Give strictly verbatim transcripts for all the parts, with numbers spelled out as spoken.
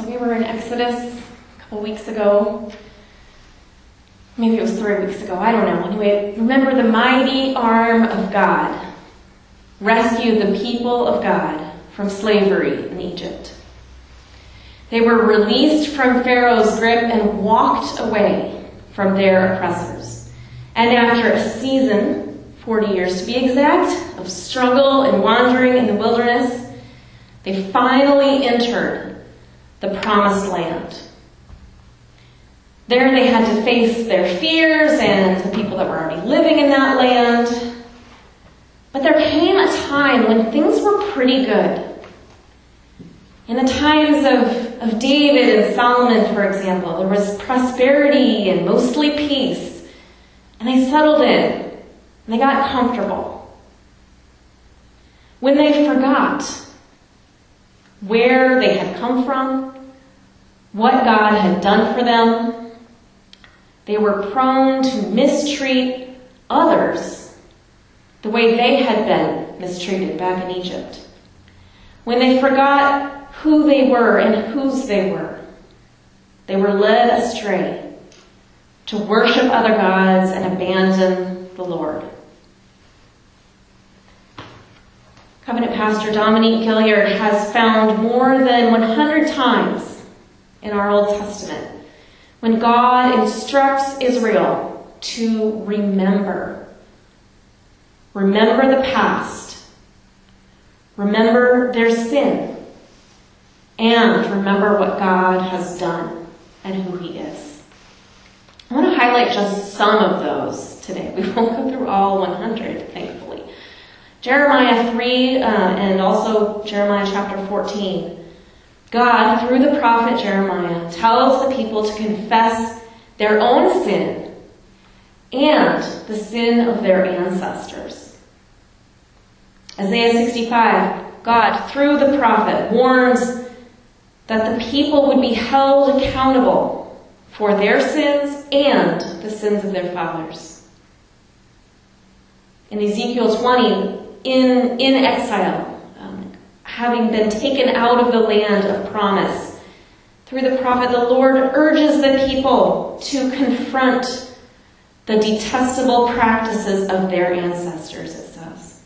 we were in Exodus a couple weeks ago. Maybe it was three weeks ago, I don't know. Anyway, remember the mighty arm of God rescued the people of God from slavery in Egypt. They were released from Pharaoh's grip and walked away from their oppressors. And after a season, forty years to be exact, of struggle and wandering in the wilderness, they finally entered the promised land. There they had to face their fears and the people that were already living in that land. But there came a time when things were pretty good. In the times of, of David and Solomon, for example, there was prosperity and mostly peace. And they settled in, and they got comfortable. When they forgot where they had come from, what God had done for them, they were prone to mistreat others the way they had been mistreated back in Egypt. When they forgot who they were and whose they were, they were led astray to worship other gods and abandon the Lord. Covenant pastor Dominique Gilliard has found more than one hundred times in our Old Testament when God instructs Israel to remember. Remember the past. Remember their sin. And remember what God has done and who He is. I want to highlight just some of those today. We won't go through all one hundred, thankfully. Jeremiah three uh, and also Jeremiah chapter fourteen. God, through the prophet Jeremiah, tells the people to confess their own sin and the sin of their ancestors. Isaiah sixty-five, God, through the prophet, warns that the people would be held accountable for their sins and the sins of their fathers. In Ezekiel twenty, in, in exile, um, having been taken out of the land of promise, through the prophet, the Lord urges the people to confront the detestable practices of their ancestors, it says.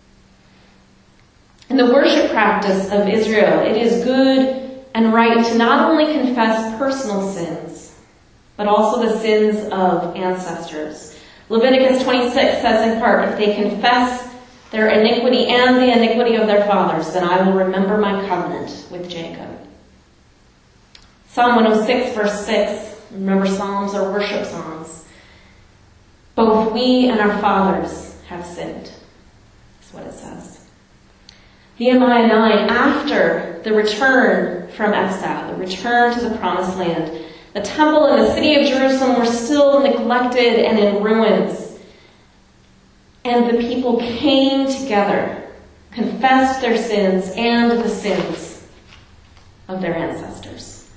In the worship practice of Israel, it is good and right to not only confess personal sins, but also the sins of ancestors. Leviticus twenty-six says in part, if they confess their iniquity and the iniquity of their fathers, then I will remember my covenant with Jacob. Psalm one oh six, verse six, remember Psalms are worship songs. Both we and our fathers have sinned, is what it says. Nehemiah nine, after the return from exile, the return to the promised land, the temple and the city of Jerusalem were still neglected and in ruins. And the people came together, confessed their sins and the sins of their ancestors.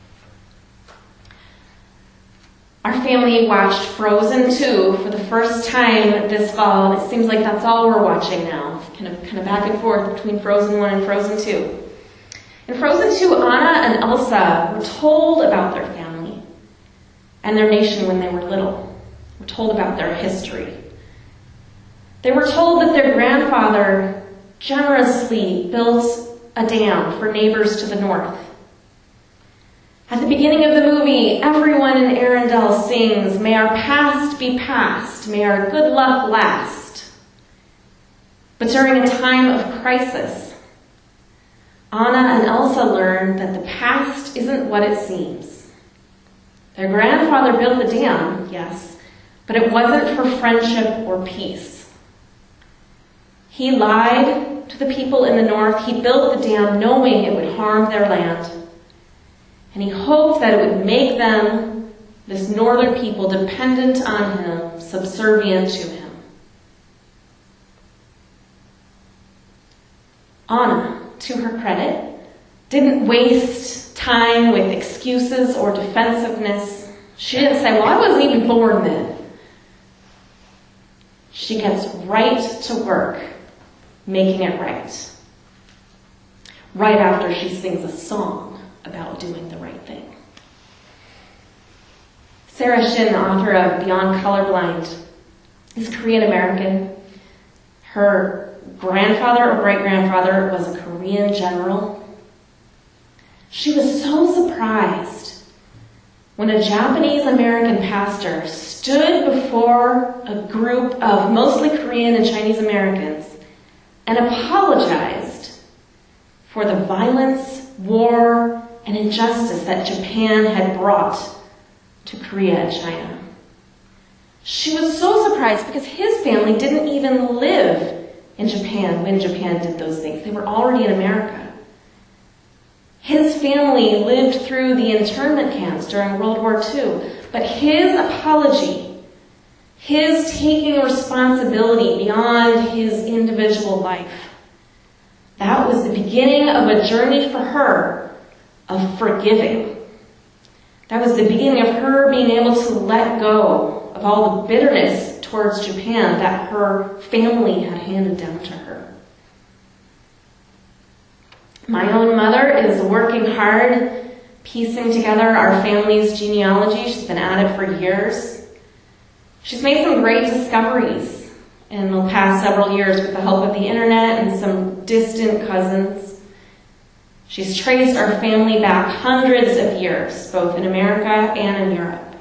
Our family watched Frozen two for the first time this fall, and it seems like that's all we're watching now, kind of, kind of back and forth between Frozen one and Frozen two. In Frozen two, Anna and Elsa were told about their family and their nation when they were little. Were told about their history. They were told that their grandfather generously built a dam for neighbors to the north. At the beginning of the movie, everyone in Arendelle sings, "May our past be past, may our good luck last." But during a time of crisis, Anna and Elsa learned that the past isn't what it seems. Their grandfather built the dam, yes, but it wasn't for friendship or peace. He lied to the people in the north. He built the dam knowing it would harm their land. And he hoped that it would make them, this northern people, dependent on him, subservient to him. Anna, to her credit, didn't waste time with excuses or defensiveness. She didn't say, well, I wasn't even born then. She gets right to work, making it right. Right after she sings a song about doing the right thing. Sarah Shin, the author of Beyond Colorblind, is Korean American. Her grandfather or great-grandfather was a Korean general. She was so surprised when a Japanese American pastor stood before a group of mostly Korean and Chinese Americans and apologized for the violence, war, and injustice that Japan had brought to Korea and China. She was so surprised because his family didn't even live in Japan when Japan did those things. They were already in America. His family lived through the internment camps during World War Two, but his apology, his taking responsibility beyond his individual life, that was the beginning of a journey for her of forgiving. That was the beginning of her being able to let go of all the bitterness towards Japan that her family had handed down to her. My own mother is working hard, piecing together our family's genealogy. She's been at it for years. She's made some great discoveries in the past several years with the help of the internet and some distant cousins. She's traced our family back hundreds of years, both in America and in Europe.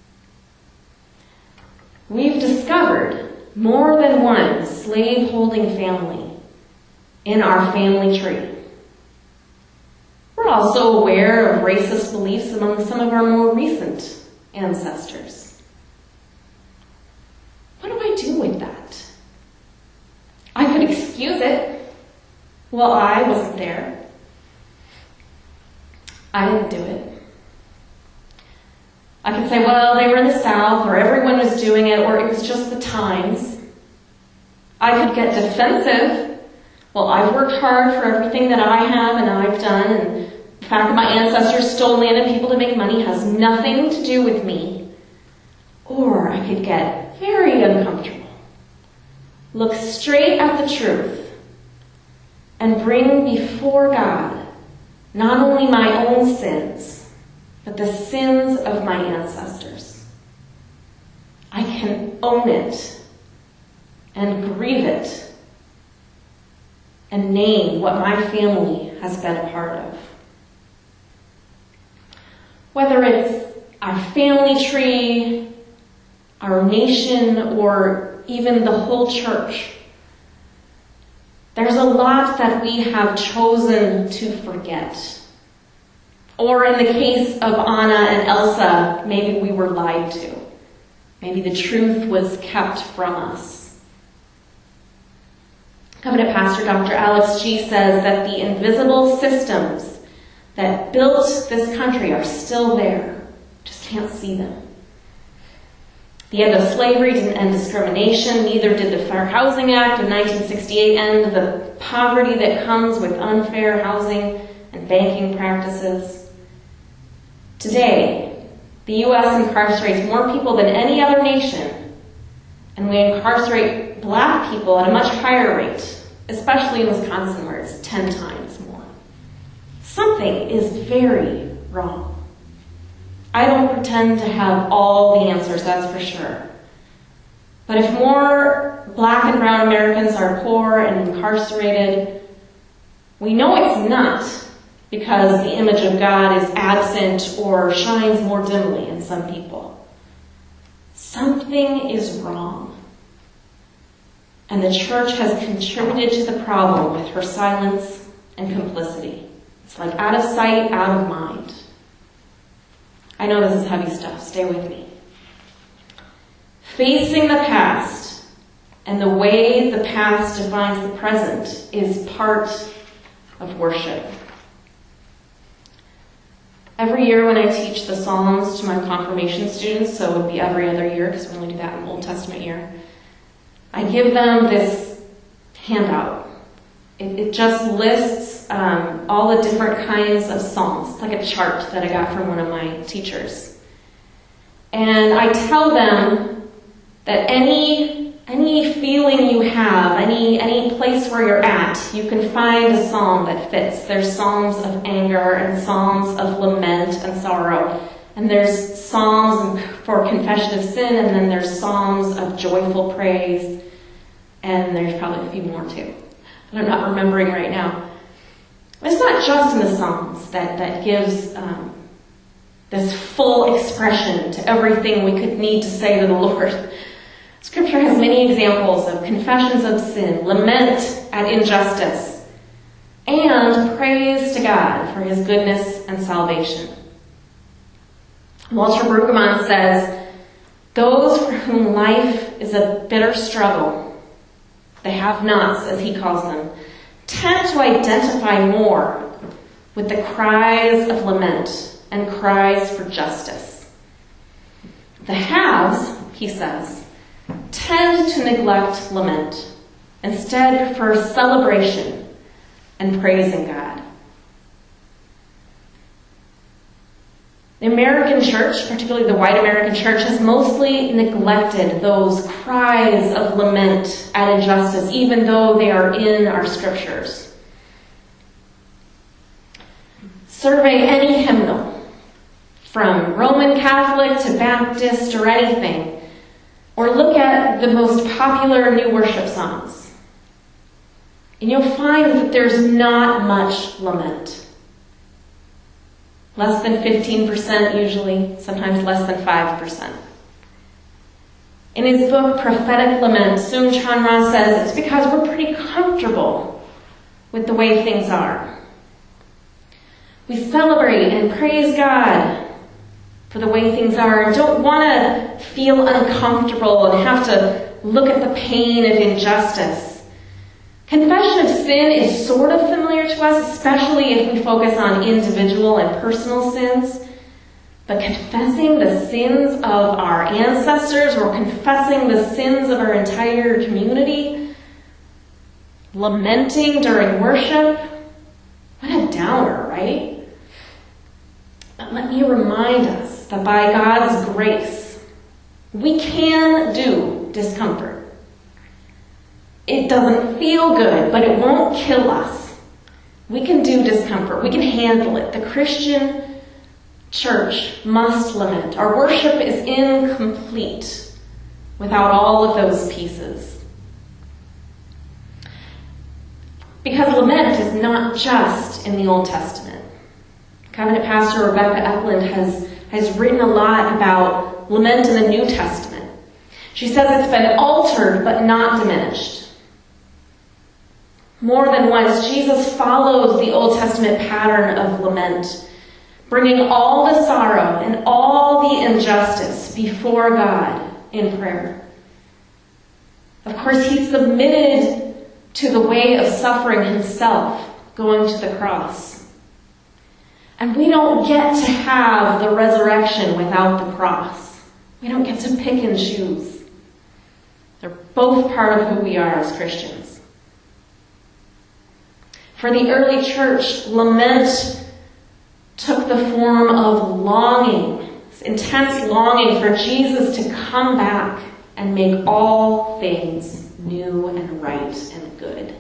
We've discovered more than one slave-holding family in our family tree. We're also aware of racist beliefs among some of our more recent ancestors. What do I do with that? I could excuse it. Well, I wasn't there. I didn't do it. I could say, well, they were in the South, or everyone was doing it, or it was just the times. I could get defensive. Well, I've worked hard for everything that I have and I've done, and the fact that my ancestors stole land and people to make money has nothing to do with me. Or I could get very uncomfortable, look straight at the truth, and bring before God not only my own sins, but the sins of my ancestors. I can own it and grieve it and name what my family has been a part of. Whether it's our family tree, our nation, or even the whole church, there's a lot that we have chosen to forget. Or in the case of Anna and Elsa, maybe we were lied to. Maybe the truth was kept from us. Covenant pastor Doctor Alex G. says that the invisible systems that built this country are still there. Just can't see them. The end of slavery didn't end discrimination, neither did the Fair Housing Act of nineteen sixty-eight end the poverty that comes with unfair housing and banking practices. Today, the U S incarcerates more people than any other nation, and we incarcerate black people at a much higher rate, especially in Wisconsin, where it's ten times more. Something is very wrong. I don't pretend to have all the answers, that's for sure. But if more black and brown Americans are poor and incarcerated, we know it's not because the image of God is absent or shines more dimly in some people. Something is wrong. And the church has contributed to the problem with her silence and complicity. It's like out of sight, out of mind. I know this is heavy stuff. Stay with me. Facing the past and the way the past defines the present is part of worship. Every year when I teach the Psalms to my confirmation students, so it would be every other year because we only do that in the Old Testament year, I give them this handout. It, it just lists um, all the different kinds of psalms. It's like a chart that I got from one of my teachers. And I tell them that any any feeling you have, any any place where you're at, you can find a psalm that fits. There's psalms of anger and psalms of lament and sorrow. And there's psalms for confession of sin, and then there's psalms of joyful praise. And there's probably a few more too, but I'm not remembering right now. It's not just in the Psalms that, that gives um, this full expression to everything we could need to say to the Lord. Scripture has many examples of confessions of sin, lament at injustice, and praise to God for his goodness and salvation. Walter Brueggemann says, those for whom life is a bitter struggle, the have-nots, as he calls them, tend to identify more with the cries of lament and cries for justice. The haves, he says, tend to neglect lament, instead prefer celebration and praising God. The American church, particularly the white American church, has mostly neglected those cries of lament at injustice, even though they are in our scriptures. Survey any hymnal, from Roman Catholic to Baptist or anything, or look at the most popular new worship songs, and you'll find that there's not much lament. Less than fifteen percent usually, sometimes less than five percent. In his book, Prophetic Lament, Soong Chan Ra says it's because we're pretty comfortable with the way things are. We celebrate and praise God for the way things are and don't want to feel uncomfortable and have to look at the pain of injustice. Confession of sin is sort of familiar to us, especially if we focus on individual and personal sins. But confessing the sins of our ancestors or confessing the sins of our entire community, lamenting during worship, what a downer, right? But let me remind us that by God's grace, we can do discomfort. It doesn't feel good, but it won't kill us. We can do discomfort. We can handle it. The Christian church must lament. Our worship is incomplete without all of those pieces. Because lament is not just in the Old Testament. Covenant pastor Rebecca Eklund has, has written a lot about lament in the New Testament. She says it's been altered but not diminished. More than once, Jesus follows the Old Testament pattern of lament, bringing all the sorrow and all the injustice before God in prayer. Of course, he submitted to the way of suffering himself, going to the cross. And we don't get to have the resurrection without the cross. We don't get to pick and choose. They're both part of who we are as Christians. For the early church, lament took the form of longing, intense longing for Jesus to come back and make all things new and right and good.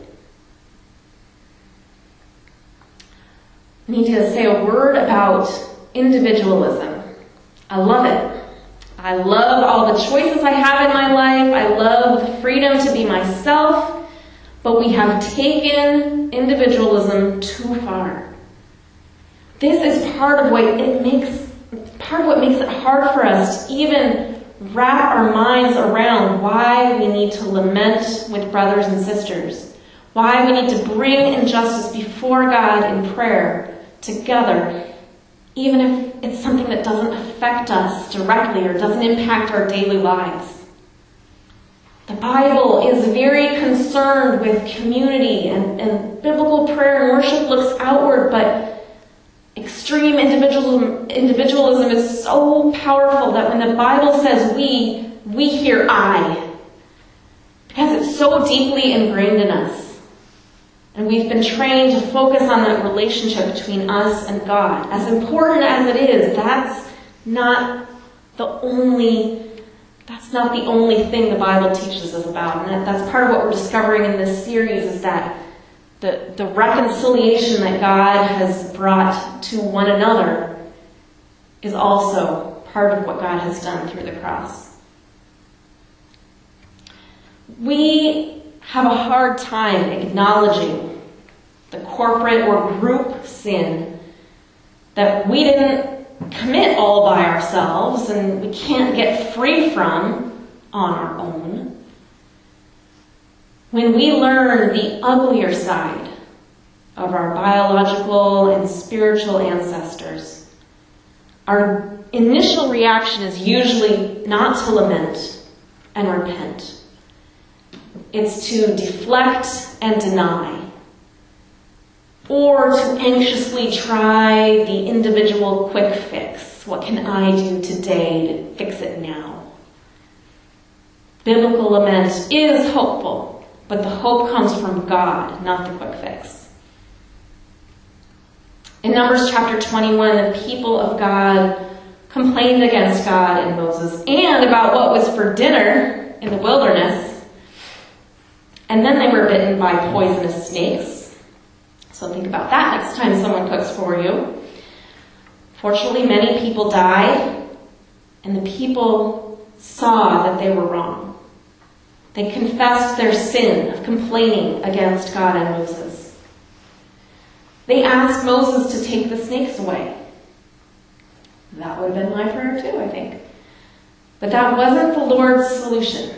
I need to say a word about individualism. I love it. I love all the choices I have in my life. I love the freedom to be myself. But we have taken individualism too far. This is part of what it makes, part of what makes it hard for us to even wrap our minds around why we need to lament with brothers and sisters, why we need to bring injustice before God in prayer together, even if it's something that doesn't affect us directly or doesn't impact our daily lives. The Bible is very concerned with community, and, and biblical prayer and worship looks outward, but extreme individualism, individualism is so powerful that when the Bible says we, we hear I, because it's so deeply ingrained in us. And we've been trained to focus on that relationship between us and God. As important as it is, that's not the only That's not the only thing the Bible teaches us about. And that's part of what we're discovering in this series, is that the, the reconciliation that God has brought to one another is also part of what God has done through the cross. We have a hard time acknowledging the corporate or group sin that we didn't commit all by ourselves and we can't get free from on our own. When we learn the uglier side of our biological and spiritual ancestors, our initial reaction is usually not to lament and repent. It's to deflect and deny, or to anxiously try the individual quick fix. What can I do today to fix it now? Biblical lament is hopeful, but the hope comes from God, not the quick fix. In Numbers chapter twenty-one, the people of God complained against God and Moses and about what was for dinner in the wilderness. And then they were bitten by poisonous snakes. So think about that next time someone cooks for you. Fortunately, many people died, and the people saw that they were wrong. They confessed their sin of complaining against God and Moses. They asked Moses to take the snakes away. That would have been my prayer too, I think. But that wasn't the Lord's solution.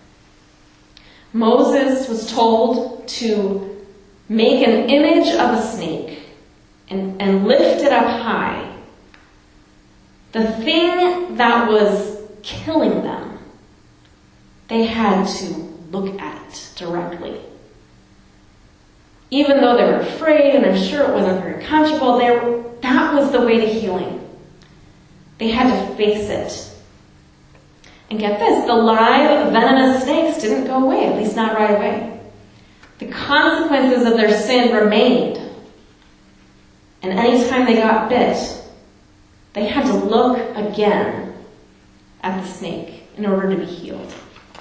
Moses was told to make an image of a snake and, and lift it up high. The thing that was killing them, they had to look at directly. Even though they were afraid, and I'm sure it wasn't very comfortable, they were, that was the way to healing. They had to face it. And get this, the live venomous snakes didn't go away, at least not right away. The consequences of their sin remained. And anytime they got bit, they had to look again at the snake in order to be healed.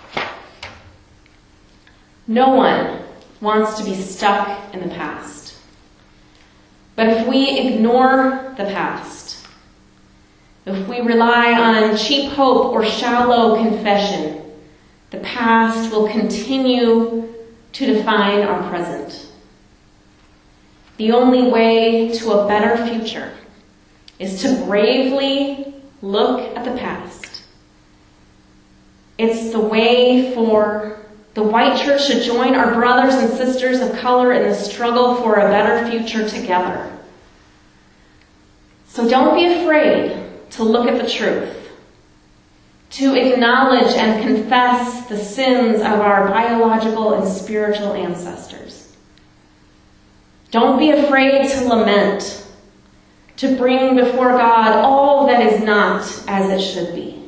No one wants to be stuck in the past. But if we ignore the past, if we rely on cheap hope or shallow confession, the past will continue to define our present. The only way to a better future is to bravely look at the past. It's the way for the white church to join our brothers and sisters of color in the struggle for a better future together. So don't be afraid to look at the truth, to acknowledge and confess the sins of our biological and spiritual ancestors. Don't be afraid to lament, to bring before God all that is not as it should be,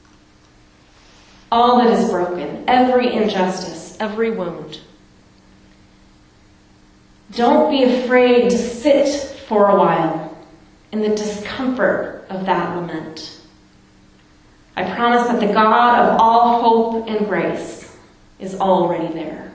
all that is broken, every injustice, every wound. Don't be afraid to sit for a while in the discomfort of that lament. I promise that the God of all hope and grace is already there.